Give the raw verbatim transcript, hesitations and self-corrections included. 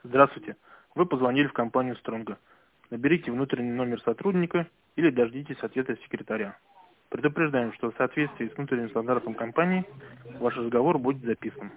Здравствуйте. Вы позвонили в компанию Стронга. Наберите внутренний номер сотрудника или дождитесь ответа секретаря. Предупреждаем, что в соответствии с внутренним стандартом компании ваш разговор будет записан.